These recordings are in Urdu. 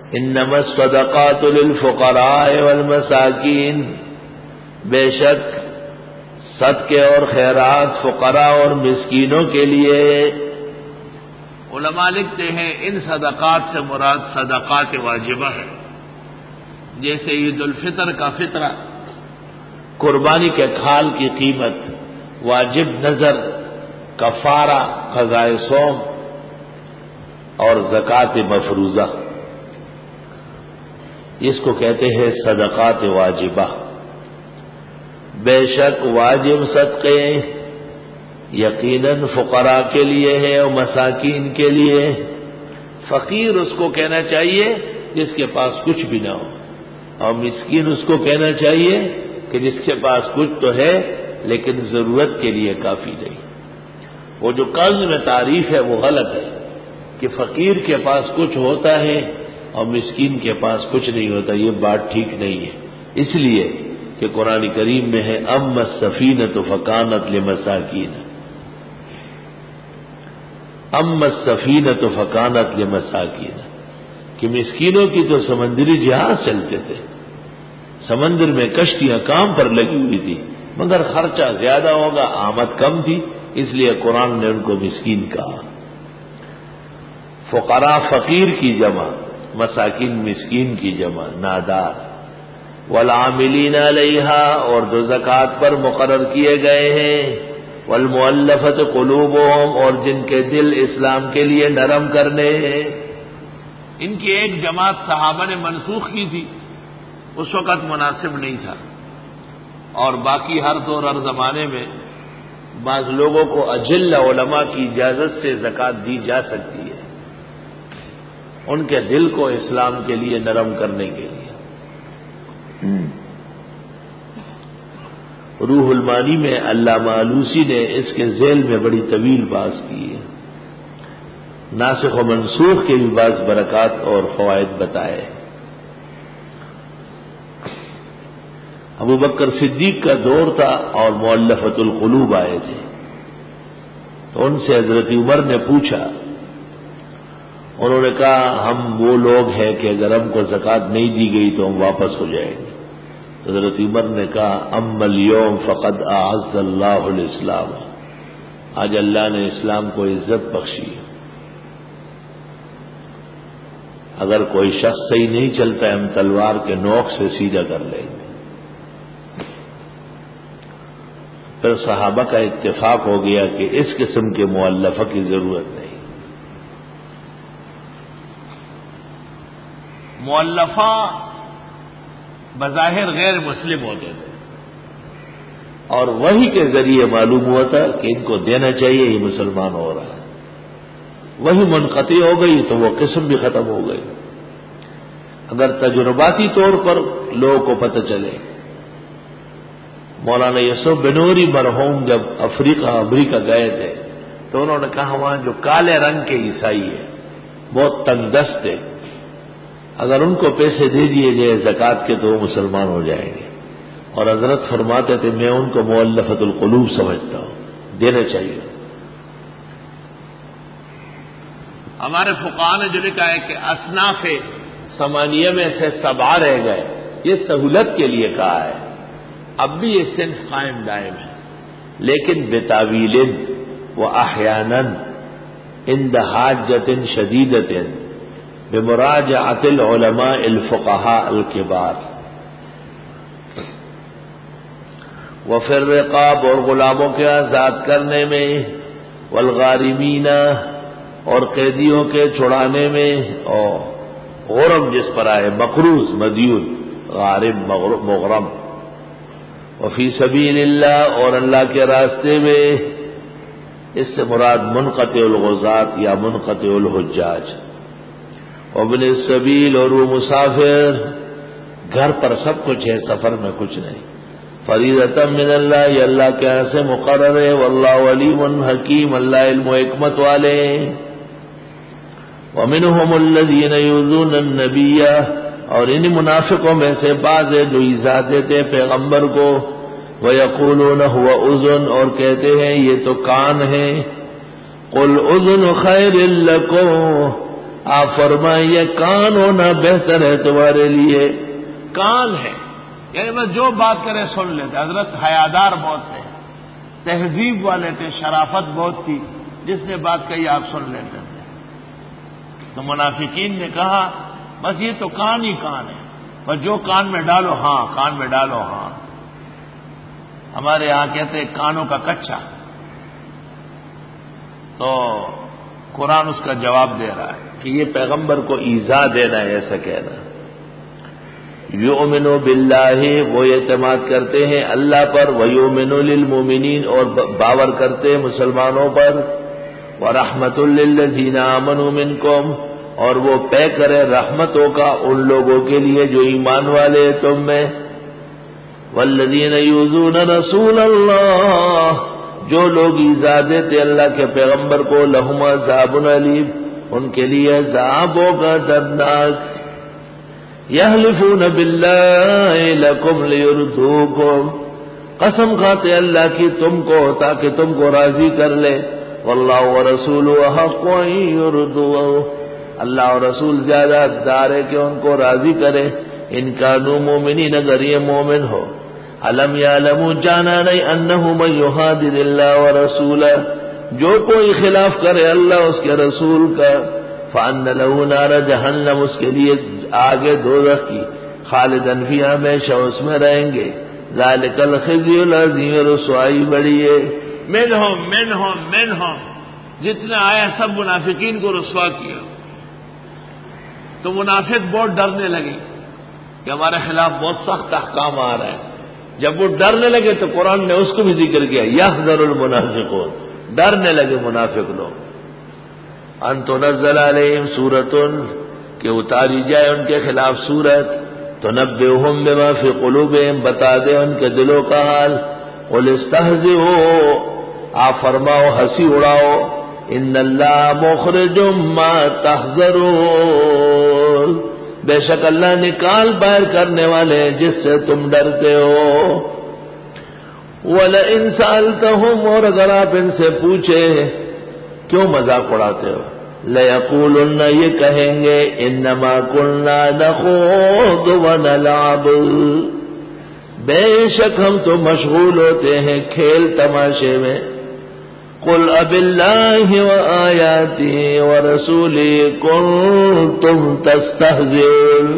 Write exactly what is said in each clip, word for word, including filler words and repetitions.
انما الصدقات للفقراء والمساکین، بے شک صدقے اور خیرات فقراء اور مسکینوں کے لیے۔ علماء لکھتے ہیں ان صدقات سے مراد صدقات واجبہ ہے، جیسے عید الفطر کا فطرہ، قربانی کے کھال کی قیمت، واجب نذر، کفارہ، قضائے صوم اور زکوٰۃ مفروضہ، اس کو کہتے ہیں صدقات واجبہ۔ بے شک واجب صدقے یقیناً فقراء کے لیے ہے اور مساکین کے لیے۔ فقیر اس کو کہنا چاہیے جس کے پاس کچھ بھی نہ ہو، اور مسکین اس کو کہنا چاہیے کہ جس کے پاس کچھ تو ہے لیکن ضرورت کے لیے کافی نہیں۔ وہ جو قرض میں تعریف ہے وہ غلط ہے کہ فقیر کے پاس کچھ ہوتا ہے اور مسکین کے پاس کچھ نہیں ہوتا، یہ بات ٹھیک نہیں ہے، اس لیے کہ قرآن کریم میں ہے اما السفینۃ فکانت لمساکین، اما السفینۃ فکانت لمساکین، کہ مسکینوں کی تو سمندری جہاز چلتے تھے، سمندر میں کشتیاں کام پر لگی ہوئی تھی، مگر خرچہ زیادہ ہوگا، آمد کم تھی، اس لیے قرآن نے ان کو مسکین کہا۔ فقراء فقیر کی جمع، مساکین مسکین کی جمع، نادار۔ والعاملین علیہا، اور جو زکوٰۃ پر مقرر کیے گئے ہیں، والمؤلفۃ قلوبہم، اور جن کے دل اسلام کے لیے نرم کرنے ہیں۔ ان کی ایک جماعت صحابہ نے منسوخ کی تھی، اس وقت مناسب نہیں تھا، اور باقی ہر دور ہر زمانے میں بعض لوگوں کو اجل علماء کی اجازت سے زکوٰۃ دی جا سکتی ہے، ان کے دل کو اسلام کے لیے نرم کرنے کے لیے۔ روح المانی میں علامہ آلوسی نے اس کے ذیل میں بڑی طویل بحث کی ہے، ناسخ و منسوخ کے بھی بعض برکات اور فوائد بتائے۔ ابو بکر صدیق کا دور تھا اور مؤلفۃ القلوب آئے تھے، تو ان سے حضرت عمر نے پوچھا، انہوں نے کہا ہم وہ لوگ ہیں کہ اگر ہم کو زکوٰۃ نہیں دی گئی تو ہم واپس ہو جائیں گے۔ تو حضرت عمر نے کہا اما اليوم فقد اعز اللہ الاسلام، آج اللہ نے اسلام کو عزت بخشی، اگر کوئی شخص صحیح نہیں چلتا ہے ہم تلوار کے نوک سے سیدھا کر لیں گے۔ پھر صحابہ کا اتفاق ہو گیا کہ اس قسم کے مؤلفہ کی ضرورت نہیں۔ مؤلفہ بظاہر غیر مسلم ہوتے تھے، اور وہی کے ذریعے معلوم ہوا تھا کہ ان کو دینا چاہیے، یہ مسلمان ہو رہا ہے۔ وہی منقطع ہو گئی تو وہ قسم بھی ختم ہو گئی۔ اگر تجرباتی طور پر لوگوں کو پتہ چلے، مولانا یوسف بنوری مرحوم جب افریقہ امریکہ گئے تھے تو انہوں نے کہا وہاں جو کالے رنگ کے عیسائی ہیں بہت تنگ دست ہے، اگر ان کو پیسے دے دیے جائے زکوٰۃ کے تو وہ مسلمان ہو جائیں گے، اور حضرت فرماتے تھے میں ان کو مؤلفۃ القلوب سمجھتا ہوں، دینا چاہیے۔ ہمارے فقہاء نے جو لکھا ہے کہ اصناف ثمانیہ میں سے سبعہ رہ گئے، یہ سہولت کے لیے کہا ہے، اب بھی یہ صنف قائم دائم ہے، لیکن بتاویل و احیانا عند حاجۃ شدیدۃ بمراجعۃ العلماء الفقہاء الکبار، وفی الرقاب، اور غلاموں کے آزاد کرنے میں، والغارمین، اور قیدیوں کے چھڑانے میں، اور غرم جس پر آئے مقروض مدیون، غارم مغرم، وفی سبیل اللہ، اور اللہ کے راستے میں، اس سے مراد منقطع الغزاة یا منقطع الحجاج، وابن السبیل، اور وہ مسافر، گھر پر سب کچھ ہے سفر میں کچھ نہیں، فریضۃ من اللہ، یہ اللہ کے یہاں سے مقرر ہے، واللہ علیم حکیم، اللہ علم و حکمت والے۔ ومنهم الذین یؤذون النبی، اور ان منافقوں میں سے بعض جو ایذا دیتے پیغمبر کو، ویقولون هو اذن، اور کہتے ہیں یہ تو کان ہے، قل اذن خیر لکم، آپ فرمائیے کان ہونا بہتر ہے تمہارے لیے. کان ہے یعنی میں جو بات کرے سن لیتے. حضرت حیادار بہت تھے, تہذیب والے تھے, شرافت بہت تھی, جس نے بات کہی آپ سن لیتے تھے. تو منافقین نے کہا بس یہ تو کان ہی کان ہے, بس جو کان میں ڈالو ہاں, کان میں ڈالو ہاں. ہمارے یہاں کہتے ہیں کانوں کا کچا. تو قرآن اس کا جواب دے رہا ہے کہ یہ پیغمبر کو ایذا دینا ہے, ایسا کہنا. یؤمنو باللہ, وہ اعتماد کرتے ہیں اللہ پر, ویؤمنو للمؤمنین, اور باور کرتے ہیں مسلمانوں پر, ورحمۃ للذین آمنوا منکم, اور وہ پے کرے رحمتوں کا ان لوگوں کے لیے جو ایمان والے ہیں تم میں. والذین یؤذون رسول اللہ, جو لوگ ایذا دیتے اللہ کے پیغمبر کو, لہم عذاب علیم, ان کے لیے عذاب ہوگا دردناک. یحلفون باللہ لکم لیردوکم, قسم کھاتے اللہ کی تم کو تاکہ تم کو راضی کر لے. واللہ ورسولہ احق ان یرضوہ, اللہ اور رسول زیادہ حقدار ہے کہ ان کو راضی کرے. ان کانوا مومنین, اگر یہ مومن ہو. علم یعلموا, جانا نہیں, انہ من یحادد اللہ ورسولہ, جو کوئی خلاف کرے اللہ اس کے رسول کا, فان لہ نار جہنم, اس کے لیے آگے دوزخ کی, خالدن فیہا, ہمیشہ اس میں رہیں گے. ذالک الخزی العظیم, رسوائی بڑی ہے. منہم منہم منہم, جتنا آیا سب منافقین کو رسوا کیا. تو منافق بہت ڈرنے لگے کہ ہمارے خلاف بہت سخت احکام آ رہا ہے. جب وہ ڈرنے لگے تو قرآن نے اس کو بھی ذکر کیا, یحذر المنافقون, ڈرنے لگے منافق لوگ. ان تنزل علیہم سورۃ, کہ اتاری جائے ان کے خلاف سورت, تنبئہم بما فی قلوبہم, بتا دے ان کے دلوں کا حال. قل استہزئوا, آپ فرماؤ ہنسی اڑاؤ, ان اللہ مخرج ما تحذرون, بے شک اللہ نکال باہر کرنے والے جس سے تم ڈرتے ہو. وَلَئِن سَأَلْتَهُمْ, اور اگر آپ ان سے پوچھے کیوں مذاق اڑاتے ہو, لَيَقُولُنَّ, یہ کہیں گے, إِنَّمَا كُنَّا نَخُوضُ وَنَلْعَبُ, بے شک ہم تو مشغول ہوتے ہیں کھیل تماشے میں. قل اب اللہ وآیاتہ ورسولہ کنتم تستہزئون,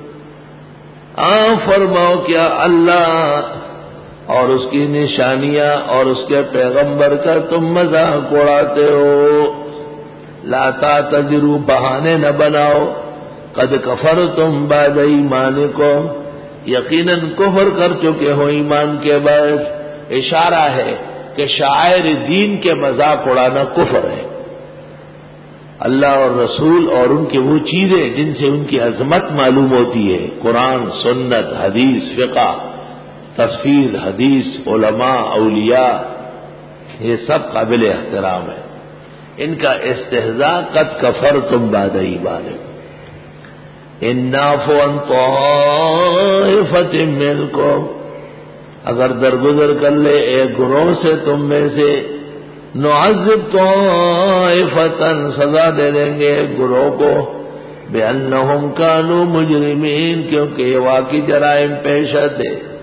آپ فرماؤ کیا اللہ اور اس کی نشانیاں اور اس کے پیغمبر کا تم مذاق اڑاتے ہو. لا تعتذروا, بہانے نہ بناؤ. قد کفرتم بعد ایمانکم, یقیناً کفر کر چکے ہو ایمان کے بعد. اشارہ ہے کہ شاعر دین کے مذاق اڑانا کفر ہے. اللہ اور رسول اور ان کے وہ چیزیں جن سے ان کی عظمت معلوم ہوتی ہے, قرآن, سنت, حدیث, فقہ, تفسیر, حدیث, علماء, اولیاء, یہ سب قابل احترام ہے. ان کا استہزاء قد کفرتم بعد ایمانکم ان نعفو عن طائفۃ منکم, اگر درگزر کر لے ایک گروہ سے تم میں سے, نعذب طائفۃ, سزا دے دیں گے ایک گروہ کو, بأنہم کانوا مجرمین, کیونکہ یہ واقعی جرائم پیشہ تھے.